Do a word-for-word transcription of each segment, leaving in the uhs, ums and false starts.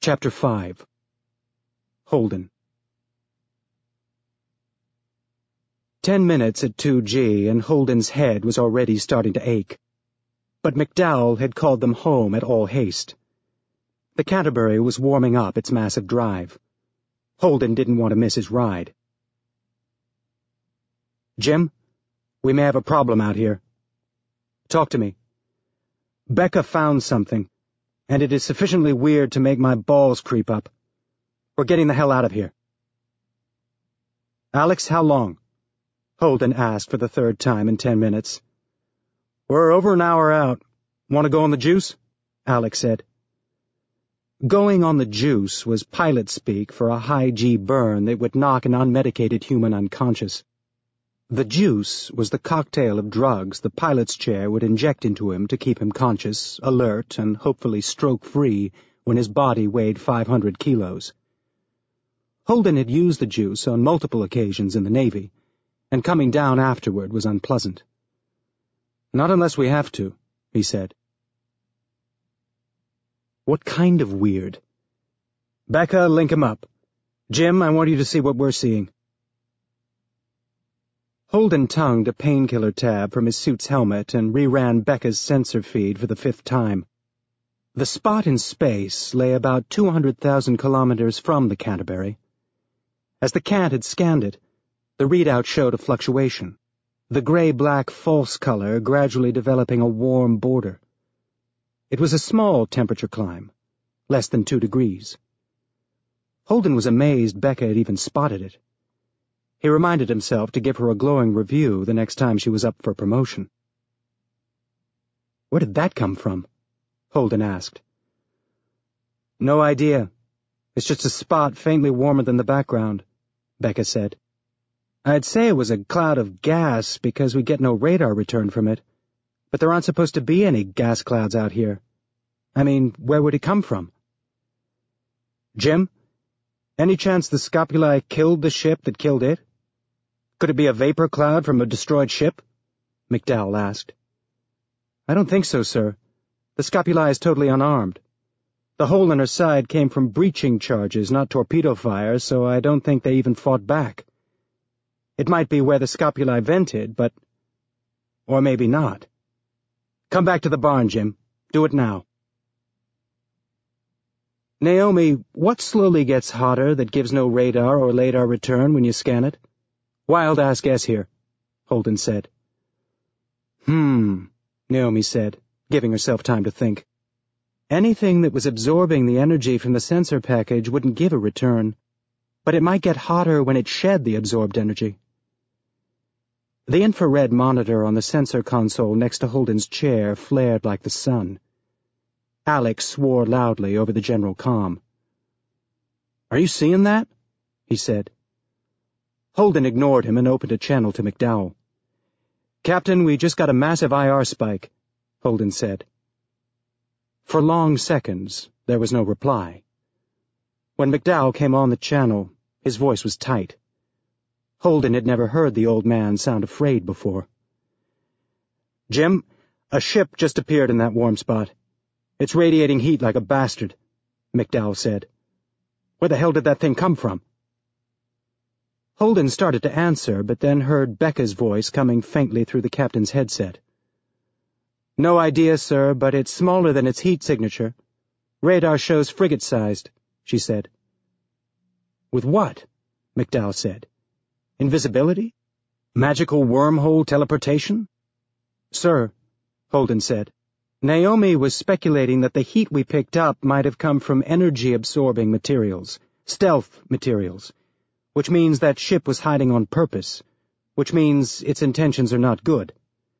Chapter five. Holden. Ten minutes at two G and Holden's head was already starting to ache. But McDowell had called them home at all haste. The Canterbury was warming up its massive drive. Holden didn't want to miss his ride. "Jim, we may have a problem out here." "Talk to me." "Becca found something, and it is sufficiently weird to make my balls creep up. We're getting the hell out of here." "Alex, how long?" Holden asked for the third time in ten minutes. "We're over an hour out. Want to go on the juice?" Alex said. Going on the juice was pilot speak for a high-G burn that would knock an unmedicated human unconscious. The juice was the cocktail of drugs the pilot's chair would inject into him to keep him conscious, alert, and hopefully stroke-free when his body weighed five hundred kilos. Holden had used the juice on multiple occasions in the Navy, and coming down afterward was unpleasant. "Not unless we have to," he said. "What kind of weird?" "Becca, link him up. Jim, I want you to see what we're seeing." Holden tongued a painkiller tab from his suit's helmet and reran Becca's sensor feed for the fifth time. The spot in space lay about two hundred thousand kilometers from the Canterbury. As the Cant had scanned it, the readout showed a fluctuation, the gray-black false color gradually developing a warm border. It was a small temperature climb, less than two degrees. Holden was amazed Becca had even spotted it. He reminded himself to give her a glowing review the next time she was up for promotion. "Where did that come from?" Holden asked. "No idea. It's just a spot faintly warmer than the background," Becca said. "I'd say it was a cloud of gas because we get no radar return from it, but there aren't supposed to be any gas clouds out here. I mean, where would it come from?" "Jim, any chance the Scopuli killed the ship that killed it? Could it be a vapor cloud from a destroyed ship?" McDowell asked. "I don't think so, sir. The Scopuli is totally unarmed. The hole in her side came from breaching charges, not torpedo fire, so I don't think they even fought back. It might be where the Scopuli vented, but... or maybe not. Come back to the barn, Jim. Do it now." "Naomi, what slowly gets hotter that gives no radar or LADAR return when you scan it?" "Wild-ass guess here," Holden said. Hmm, Naomi said, giving herself time to think. Anything that was absorbing the energy from the sensor package wouldn't give a return, but it might get hotter when it shed the absorbed energy. The infrared monitor on the sensor console next to Holden's chair flared like the sun. Alex swore loudly over the general comm. "Are you seeing that?" he said. Holden ignored him and opened a channel to McDowell. "Captain, we just got a massive I R spike," Holden said. For long seconds, there was no reply. When McDowell came on the channel, his voice was tight. Holden had never heard the old man sound afraid before. "Jim, a ship just appeared in that warm spot. It's radiating heat like a bastard," McDowell said. "Where the hell did that thing come from?" Holden started to answer, but then heard Becca's voice coming faintly through the captain's headset. "No idea, sir, but it's smaller than its heat signature. Radar shows frigate-sized," she said. "With what?" McDowell said. "Invisibility? Magical wormhole teleportation?" "Sir," Holden said, "Naomi was speculating that the heat we picked up might have come from energy-absorbing materials, stealth materials, which means that ship was hiding on purpose, which means its intentions are not good."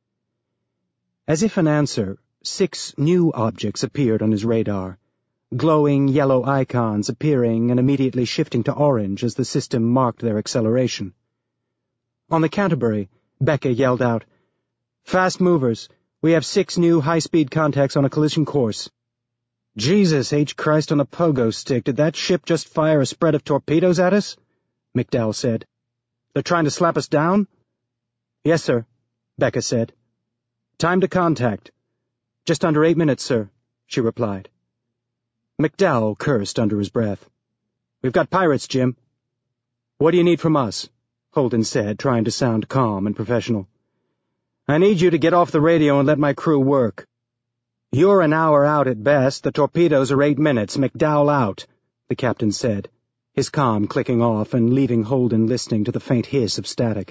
As if in answer, six new objects appeared on his radar, glowing yellow icons appearing and immediately shifting to orange as the system marked their acceleration. On the Canterbury, Becca yelled out, "Fast movers, we have six new high-speed contacts on a collision course." "Jesus H. Christ on a pogo stick, did that ship just fire a spread of torpedoes at us?" McDowell said. "They're trying to slap us down?" "Yes, sir," Becca said. "Time to contact." "Just under eight minutes, sir," she replied. McDowell cursed under his breath. "We've got pirates, Jim." "What do you need from us?" Holden said, trying to sound calm and professional. "I need you to get off the radio and let my crew work." "You're an hour out at best. The torpedoes are eight minutes. McDowell out," the captain said, his comm clicking off and leaving Holden listening to the faint hiss of static.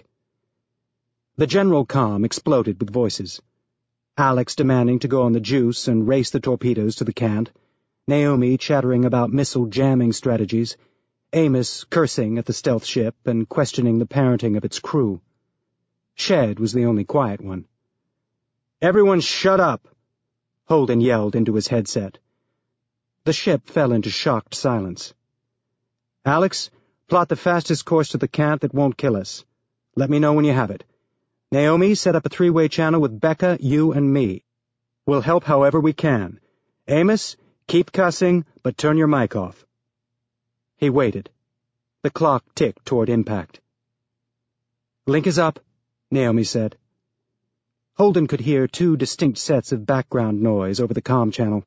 The general comm exploded with voices. Alex demanding to go on the juice and race the torpedoes to the cant, Naomi chattering about missile jamming strategies, Amos cursing at the stealth ship and questioning the parenting of its crew. Shed was the only quiet one. "Everyone shut up!" Holden yelled into his headset. The ship fell into shocked silence. "Alex, plot the fastest course to the cant that won't kill us. Let me know when you have it. Naomi, set up a three-way channel with Becca, you, and me. We'll help however we can. Amos, keep cussing, but turn your mic off." He waited. The clock ticked toward impact. "Link is up," Naomi said. Holden could hear two distinct sets of background noise over the comm channel.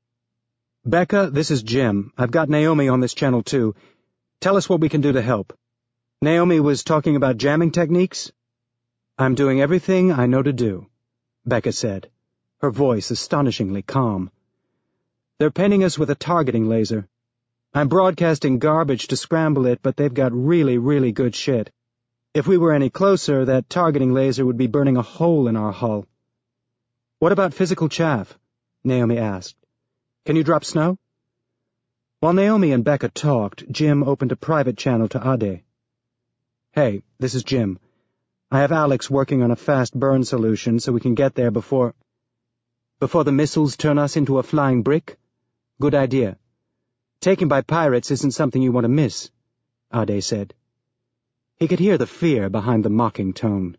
"Becca, this is Jim. I've got Naomi on this channel too. Tell us what we can do to help." Naomi was talking about jamming techniques? "I'm doing everything I know to do," Becca said, her voice astonishingly calm. "They're painting us with a targeting laser. I'm broadcasting garbage to scramble it, but they've got really, really good shit. If we were any closer, that targeting laser would be burning a hole in our hull." "What about physical chaff?" Naomi asked. "Can you drop snow?" While Naomi and Becca talked, Jim opened a private channel to Ade. "Hey, this is Jim. I have Alex working on a fast burn solution so we can get there before... before the missiles turn us into a flying brick? Good idea. Taken by pirates isn't something you want to miss," Ade said. He could hear the fear behind the mocking tone.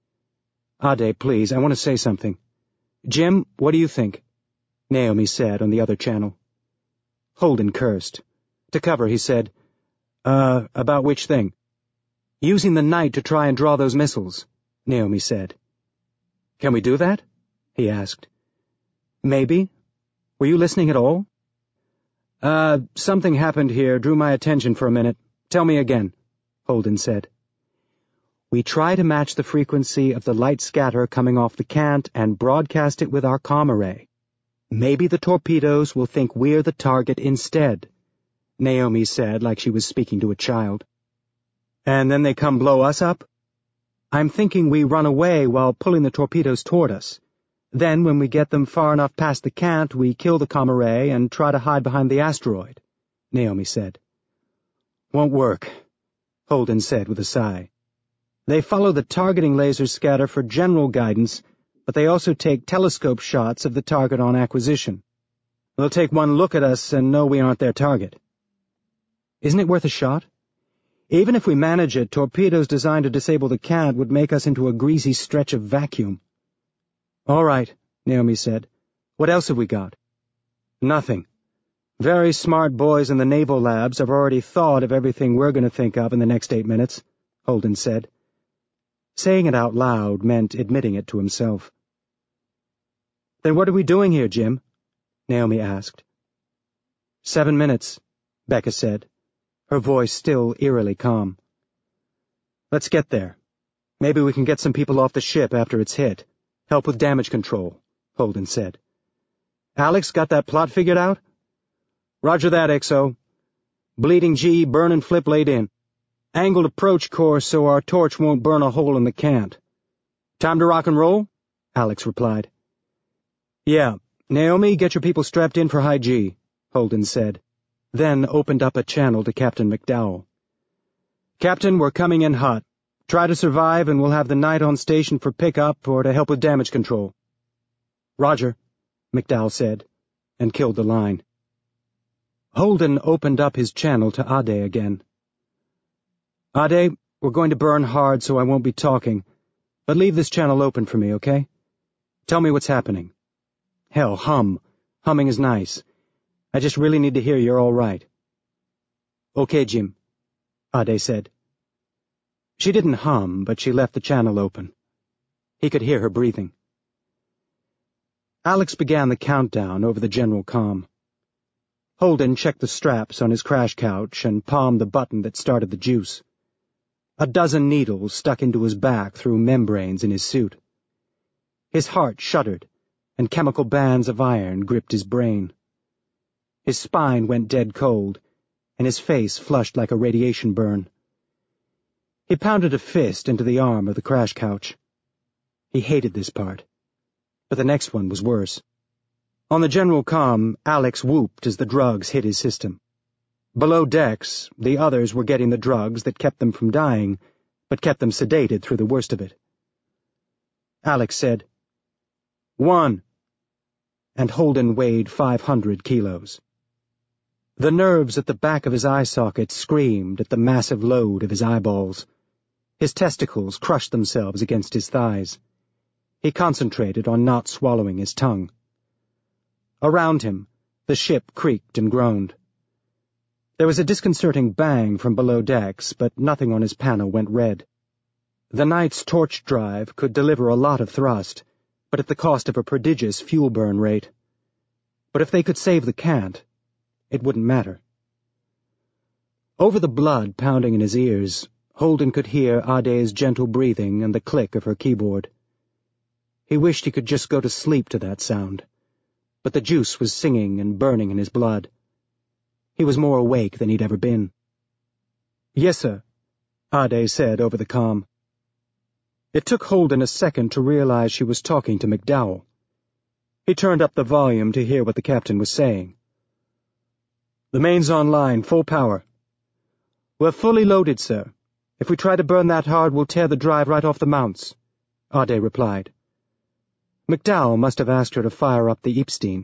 "Ade, please, I want to say something." "Jim, what do you think?" Naomi said on the other channel. Holden cursed. To cover, he said, Uh, about which thing?" "Using the night to try and draw those missiles," Naomi said. "Can we do that?" he asked. "Maybe. Were you listening at all?" Uh, something happened here, drew my attention for a minute. Tell me again," Holden said. "We try to match the frequency of the light scatter coming off the cant and broadcast it with our comm array. Maybe the torpedoes will think we're the target instead," Naomi said like she was speaking to a child. "And then they come blow us up?" "I'm thinking we run away while pulling the torpedoes toward us. Then, when we get them far enough past the cant, we kill the comm array and try to hide behind the asteroid," Naomi said. "Won't work," Holden said with a sigh. "They follow the targeting laser scatter for general guidance, but they also take telescope shots of the target on acquisition. They'll take one look at us and know we aren't their target." "Isn't it worth a shot? Even if we manage it, torpedoes designed to disable the cant would make us into a greasy stretch of vacuum." "All right," Naomi said. "What else have we got?" "Nothing. Very smart boys in the naval labs have already thought of everything we're going to think of in the next eight minutes, Holden said. Saying it out loud meant admitting it to himself. "Then what are we doing here, Jim?" Naomi asked. Seven minutes, Becca said, her voice still eerily calm. "Let's get there. Maybe we can get some people off the ship after it's hit. Help with damage control," Holden said. "Alex, got that plot figured out?" "Roger that, X O. Bleeding G, burn and flip laid in. Angled approach course so our torch won't burn a hole in the cant." "Time to rock and roll?" Alex replied. "Yeah. Naomi, get your people strapped in for high G," Holden said, then opened up a channel to Captain McDowell. "Captain, we're coming in hot. Try to survive and we'll have the night on station for pickup or to help with damage control." "Roger," McDowell said, and killed the line. Holden opened up his channel to Ade again. "Ade, we're going to burn hard so I won't be talking, but leave this channel open for me, okay? Tell me what's happening. Hell, hum. Humming is nice. I just really need to hear you're all right." "Okay, Jim," Ade said. She didn't hum, but she left the channel open. He could hear her breathing. Alex began the countdown over the general comm. Holden checked the straps on his crash couch and palmed the button that started the juice. A dozen needles stuck into his back through membranes in his suit. His heart shuddered, and chemical bands of iron gripped his brain. His spine went dead cold, and his face flushed like a radiation burn. He pounded a fist into the arm of the crash couch. He hated this part, but the next one was worse. On the general comm, Alex whooped as the drugs hit his system. Below decks, the others were getting the drugs that kept them from dying, but kept them sedated through the worst of it. Alex said, "One," and Holden weighed five hundred kilos. The nerves at the back of his eye sockets screamed at the massive load of his eyeballs. His testicles crushed themselves against his thighs. He concentrated on not swallowing his tongue. Around him, the ship creaked and groaned. There was a disconcerting bang from below decks, but nothing on his panel went red. The Knight's torch drive could deliver a lot of thrust, but at the cost of a prodigious fuel burn rate. But if they could save the Cant, it wouldn't matter. Over the blood pounding in his ears, Holden could hear Ade's gentle breathing and the click of her keyboard. He wished he could just go to sleep to that sound, but the juice was singing and burning in his blood. He was more awake than he'd ever been. "Yes, sir," Ade said over the comm. It took Holden a second to realize she was talking to McDowell. He turned up the volume to hear what the captain was saying. "The main's online, full power." "We're fully loaded, sir. If we try to burn that hard, we'll tear the drive right off the mounts," Ade replied. McDowell must have asked her to fire up the Epstein.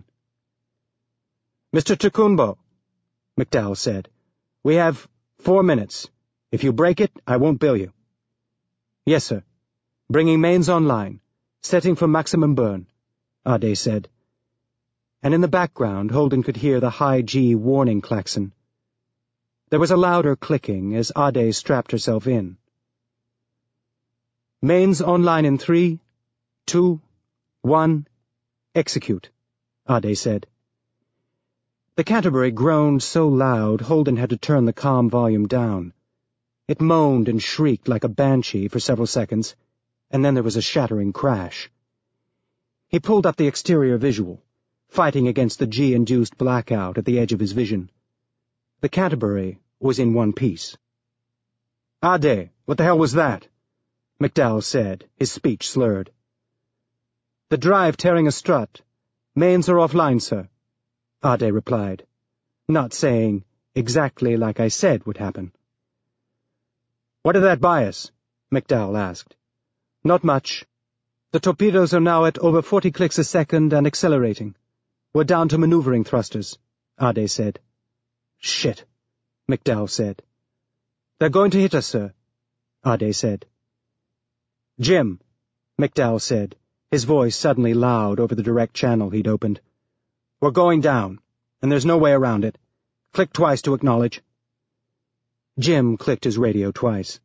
"Mister Tukumbo," McDowell said, "we have four minutes. If you break it, I won't bill you." "Yes, sir. Bringing mains online. Setting for maximum burn," Ade said. And in the background, Holden could hear the high-G warning klaxon. There was a louder clicking as Ade strapped herself in. "Mains online in three, two, one, execute," Ade said. The Canterbury groaned so loud Holden had to turn the comm volume down. It moaned and shrieked like a banshee for several seconds, and then there was a shattering crash. He pulled up the exterior visual, fighting against the G-induced blackout at the edge of his vision. The Canterbury was in one piece. "Ade, what the hell was that?" McDowell said, his speech slurred. "The drive tearing a strut. Mains are offline, sir," Ade replied, not saying exactly like I said would happen. "What did that buy us?" McDowell asked. "Not much. The torpedoes are now at over forty clicks a second and accelerating. We're down to maneuvering thrusters," Ade said. "Shit," McDowell said. "They're going to hit us, sir," Ade said. "Jim," McDowell said, his voice suddenly loud over the direct channel he'd opened. "We're going down, and there's no way around it. Click twice to acknowledge." Jim clicked his radio twice.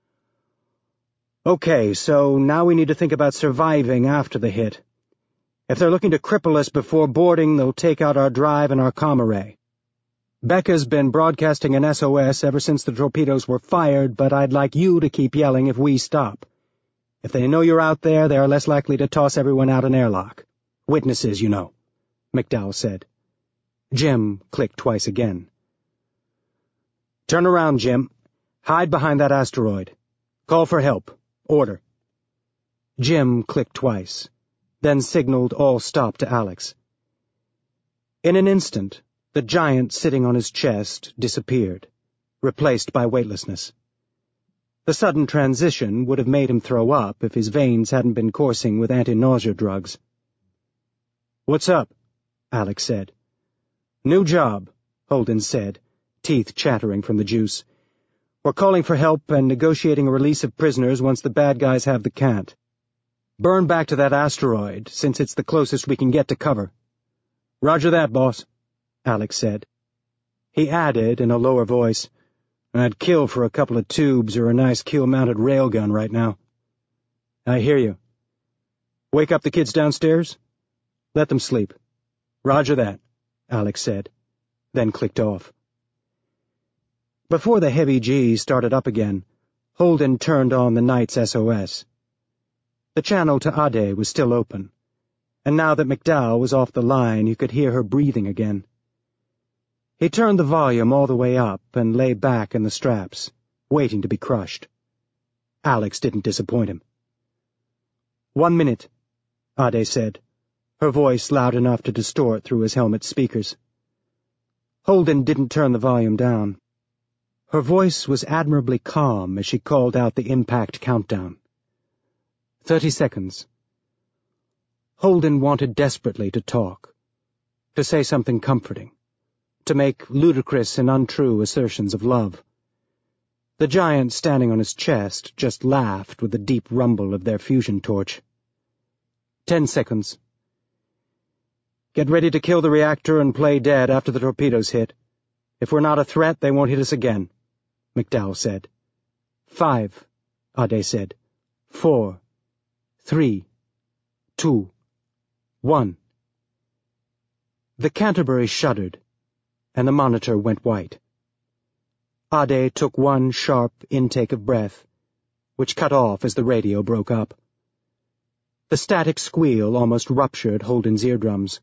"Okay, so now we need to think about surviving after the hit. If they're looking to cripple us before boarding, they'll take out our drive and our comm array. Becca's been broadcasting an S O S ever since the torpedoes were fired, but I'd like you to keep yelling if we stop. If they know you're out there, they are less likely to toss everyone out an airlock. Witnesses, you know," McDowell said. Jim clicked twice again. "Turn around, Jim. Hide behind that asteroid. Call for help. Order." Jim clicked twice, then signaled all stop to Alex. In an instant, the giant sitting on his chest disappeared, replaced by weightlessness. The sudden transition would have made him throw up if his veins hadn't been coursing with anti-nausea drugs. "What's up?" Alex said. "New job," Holden said, teeth chattering from the juice. "We're calling for help and negotiating a release of prisoners once the bad guys have the Cant. Burn back to that asteroid, since it's the closest we can get to cover." "Roger that, boss," Alex said. He added in a lower voice, "I'd kill for a couple of tubes or a nice keel-mounted railgun right now." "I hear you. Wake up the kids downstairs? Let them sleep." "Roger that," Alex said. then clicked off. Before the heavy G started up again, Holden turned on the night's S O S. The channel to Ade was still open, and now that McDowell was off the line, he could hear her breathing again. He turned the volume all the way up and lay back in the straps, waiting to be crushed. Alex didn't disappoint him. "One minute," Ade said, her voice loud enough to distort through his helmet speakers. Holden didn't turn the volume down. Her voice was admirably calm as she called out the impact countdown. Thirty seconds. Holden wanted desperately to talk, to say something comforting, to make ludicrous and untrue assertions of love. The giant standing on his chest just laughed with the deep rumble of their fusion torch. Ten seconds. "Get ready to kill the reactor and play dead after the torpedoes hit. If we're not a threat, they won't hit us again," McDowell said. Five, Ade said. Four. Three. Two. One. The Canterbury shuddered, and the monitor went white. Ade took one sharp intake of breath, which cut off as the radio broke up. The static squeal almost ruptured Holden's eardrums.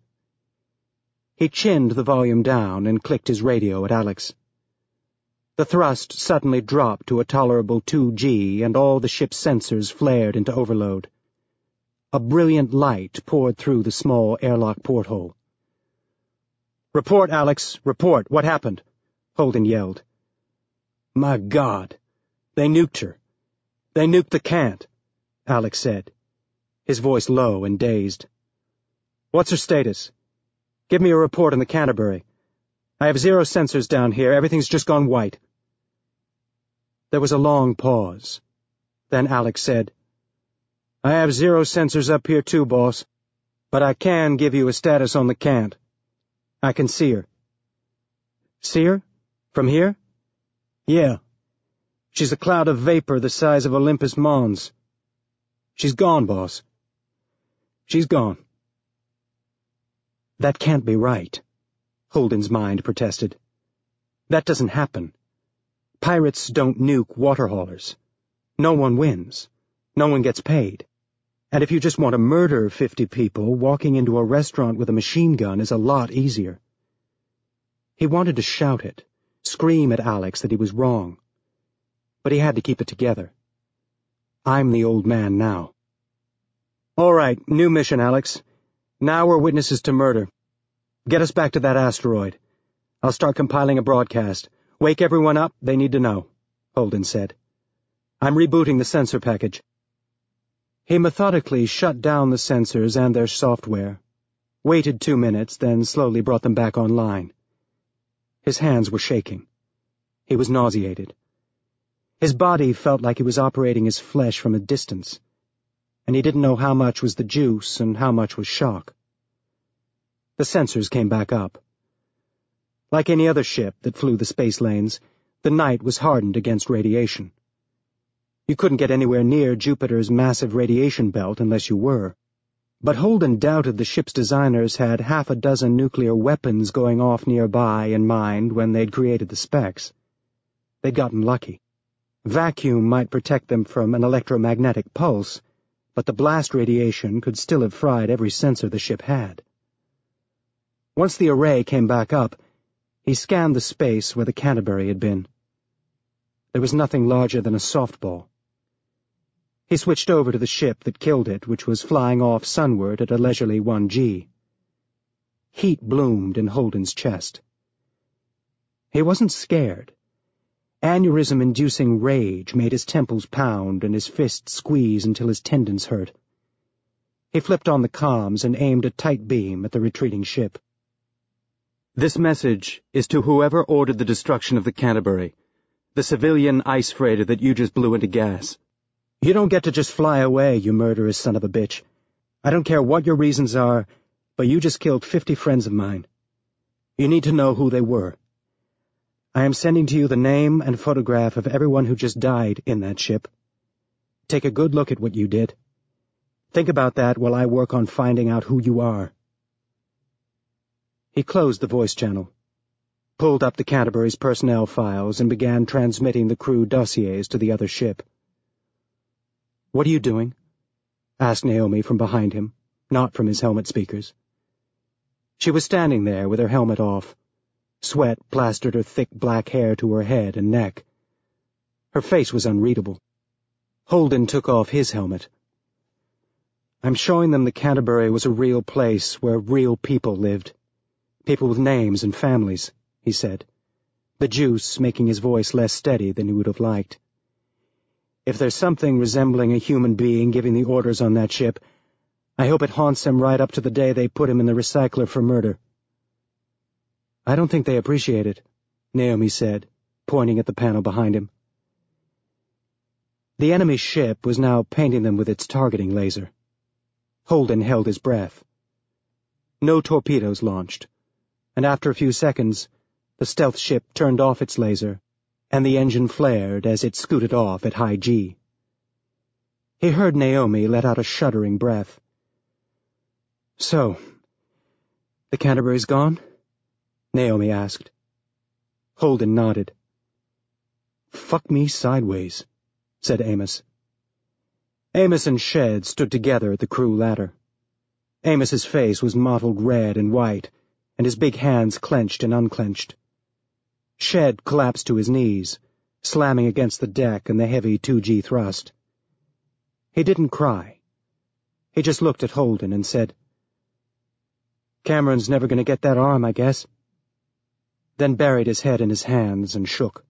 He chinned the volume down and clicked his radio at Alex. The thrust suddenly dropped to a tolerable two G, and all the ship's sensors flared into overload. A brilliant light poured through the small airlock porthole. "Report, Alex, report. What happened?" Holden yelled. "My God! They nuked her. They nuked the Cant," Alex said, his voice low and dazed. "What's her status? Give me a report on the Canterbury. I have zero sensors down here. Everything's just gone white." There was a long pause. Then Alex said, "I have zero sensors up here too, boss, but I can give you a status on the Cant. I can see her." "See her? From here?" "Yeah. She's a cloud of vapor the size of Olympus Mons. She's gone, boss. She's gone." "That can't be right," Holden's mind protested. "That doesn't happen. Pirates don't nuke water haulers. No one wins. No one gets paid. And if you just want to murder fifty people, walking into a restaurant with a machine gun is a lot easier." He wanted to shout it, scream at Alex that he was wrong. But he had to keep it together. "I'm the old man now." "All right, new mission, Alex. Now we're witnesses to murder. Get us back to that asteroid. I'll start compiling a broadcast. Wake everyone up, they need to know," Holden said. "I'm rebooting the sensor package." He methodically shut down the sensors and their software, waited two minutes, then slowly brought them back online. His hands were shaking. He was nauseated. His body felt like he was operating his flesh from a distance, and he didn't know how much was the juice and how much was shock. The sensors came back up. Like any other ship that flew the space lanes, the night was hardened against radiation. You couldn't get anywhere near Jupiter's massive radiation belt unless you were. But Holden doubted the ship's designers had half a dozen nuclear weapons going off nearby in mind when they'd created the specs. They'd gotten lucky. Vacuum might protect them from an electromagnetic pulse, but the blast radiation could still have fried every sensor the ship had. Once the array came back up, he scanned the space where the Canterbury had been. There was nothing larger than a softball. He switched over to the ship that killed it, which was flying off sunward at a leisurely one G. Heat bloomed in Holden's chest. He wasn't scared. Aneurysm-inducing rage made his temples pound and his fists squeeze until his tendons hurt. He flipped on the comms and aimed a tight beam at the retreating ship. "This message is to whoever ordered the destruction of the Canterbury, the civilian ice freighter that you just blew into gas. You don't get to just fly away, you murderous son of a bitch. I don't care what your reasons are, but you just killed fifty friends of mine. You need to know who they were. I am sending to you the name and photograph of everyone who just died in that ship. Take a good look at what you did. Think about that while I work on finding out who you are." He closed the voice channel. pulled up the Canterbury's personnel files and began transmitting the crew dossiers to the other ship. "What are you doing?" asked Naomi from behind him, not from his helmet speakers. She was standing there with her helmet off. Sweat plastered her thick black hair to her head and neck. Her face was unreadable. Holden took off his helmet. "I'm showing them the Canterbury was a real place where real people lived. People with names and families," he said, the juice making his voice less steady than he would have liked. "If there's something resembling a human being giving the orders on that ship, I hope it haunts them right up to the day they put him in the recycler for murder." "I don't think they appreciate it," Naomi said, pointing at the panel behind him. The enemy ship was now painting them with its targeting laser. Holden held his breath. No torpedoes launched, and after a few seconds, the stealth ship turned off its laser, and the engine flared as it scooted off at high G. He heard Naomi let out a shuddering breath. "So, the Canterbury's gone?" Naomi asked. Holden nodded. "Fuck me sideways," said Amos. Amos and Shed stood together at the crew ladder. Amos's face was mottled red and white, and his big hands clenched and unclenched. Shed collapsed to his knees, slamming against the deck and the heavy two G thrust. He didn't cry. He just looked at Holden and said, "Cameron's never going to get that arm, I guess," then buried his head in his hands and shook.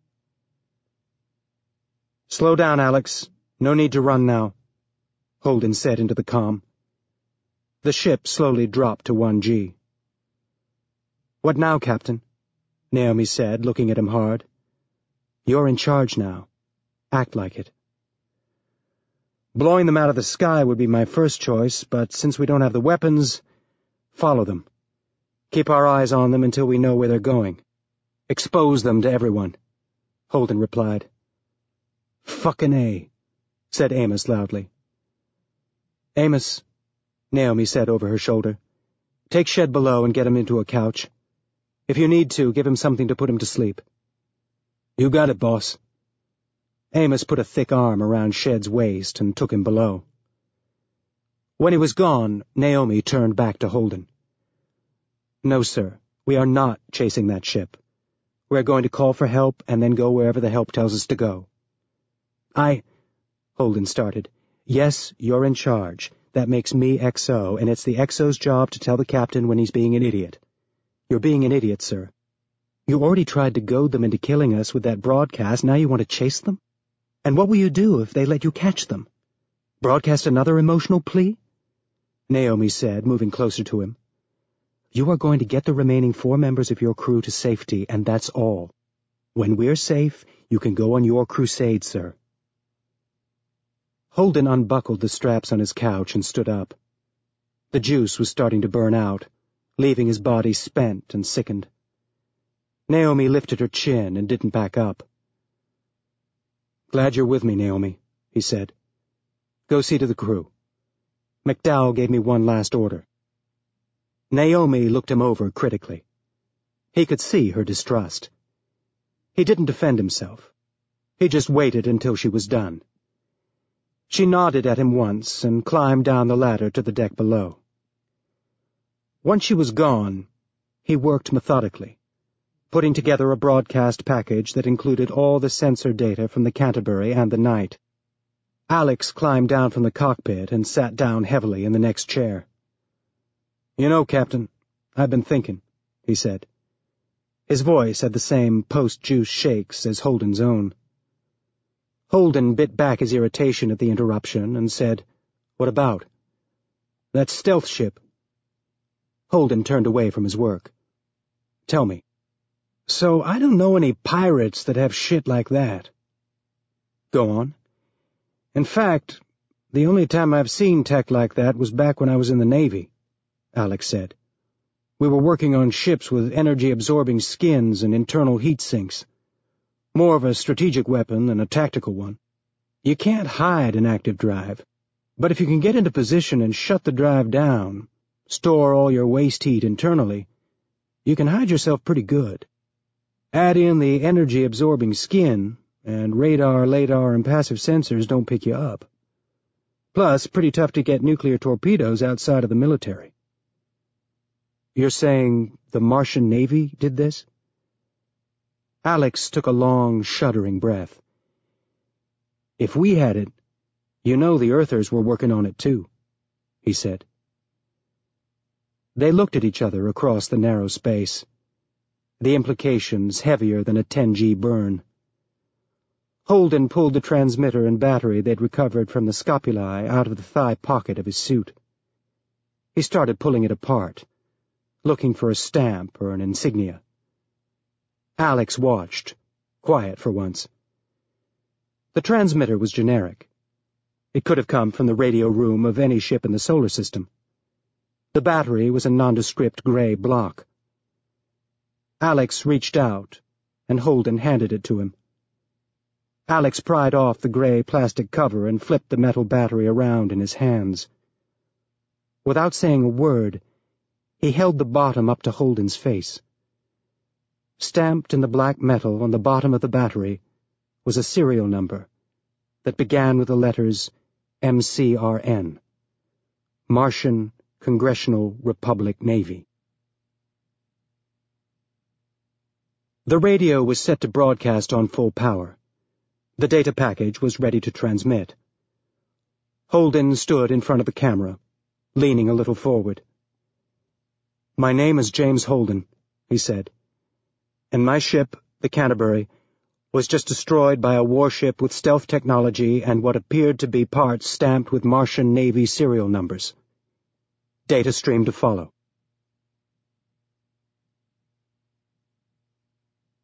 "Slow down, Alex. No need to run now," Holden said into the comm. The ship slowly dropped to one G. "What now, Captain?" Naomi said, looking at him hard. "You're in charge now. Act like it." "Blowing them out of the sky would be my first choice, but since we don't have the weapons, follow them. Keep our eyes on them until we know where they're going. Expose them to everyone," Holden replied. "Fucking A," said Amos loudly. "Amos," Naomi said over her shoulder, "take Shed below and get him into a couch. If you need to, give him something to put him to sleep." "You got it, boss." Amos put a thick arm around Shed's waist and took him below. When he was gone, Naomi turned back to Holden. "No, sir, we are not chasing that ship. We're going to call for help and then go wherever the help tells us to go." I... Holden started. "Yes, you're in charge. That makes me X O, and it's the X O's job to tell the captain when he's being an idiot. You're being an idiot, sir. You already tried to goad them into killing us with that broadcast, now you want to chase them? And what will you do if they let you catch them? Broadcast another emotional plea?" Naomi said, moving closer to him. "You are going to get the remaining four members of your crew to safety, and that's all. When we're safe, you can go on your crusade, sir." Holden unbuckled the straps on his couch and stood up. The juice was starting to burn out, leaving his body spent and sickened. Naomi lifted her chin and didn't back up. "Glad you're with me, Naomi," he said. "Go see to the crew. McDowell gave me one last order." Naomi looked him over critically. He could see her distrust. He didn't defend himself. He just waited until she was done. She nodded at him once and climbed down the ladder to the deck below. Once she was gone, he worked methodically, putting together a broadcast package that included all the sensor data from the Canterbury and the night. Alex climbed down from the cockpit and sat down heavily in the next chair. "You know, Captain, I've been thinking," he said. His voice had the same post-juice shakes as Holden's own. Holden bit back his irritation at the interruption and said, "What about?" "That stealth ship." Holden turned away from his work. "Tell me." "So I don't know any pirates that have shit like that." "Go on." "In fact, the only time I've seen tech like that was back when I was in the Navy," Alex said. "We were working on ships with energy-absorbing skins and internal heat sinks. More of a strategic weapon than a tactical one. You can't hide an active drive, but if you can get into position and shut the drive down, store all your waste heat internally, you can hide yourself pretty good. Add in the energy-absorbing skin, and radar, LADAR, and passive sensors don't pick you up. Plus, pretty tough to get nuclear torpedoes outside of the military. You're saying the Martian Navy did this? Alex took a long, shuddering breath. If we had it, you know the Earthers were working on it too, he said. They looked at each other across the narrow space, the implications heavier than a ten G burn. Holden pulled the transmitter and battery they'd recovered from the scapulae out of the thigh pocket of his suit. He started pulling it apart, looking for a stamp or an insignia. Alex watched, quiet for once. The transmitter was generic. It could have come from the radio room of any ship in the solar system. The battery was a nondescript gray block. Alex reached out, and Holden handed it to him. Alex pried off the gray plastic cover and flipped the metal battery around in his hands. Without saying a word, he held the bottom up to Holden's face. Stamped in the black metal on the bottom of the battery was a serial number that began with the letters M C R N, Martian Congressional Republic Navy. The radio was set to broadcast on full power. The data package was ready to transmit. Holden stood in front of the camera, leaning a little forward. "My name is James Holden," he said, "and my ship, the Canterbury, was just destroyed by a warship with stealth technology and what appeared to be parts stamped with Martian Navy serial numbers. Data stream to follow."